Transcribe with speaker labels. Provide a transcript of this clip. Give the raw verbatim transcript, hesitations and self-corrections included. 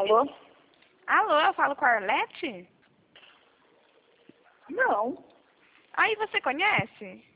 Speaker 1: Alô?
Speaker 2: Alô, eu falo com a Arlete?
Speaker 1: Não.
Speaker 2: Aí, você conhece?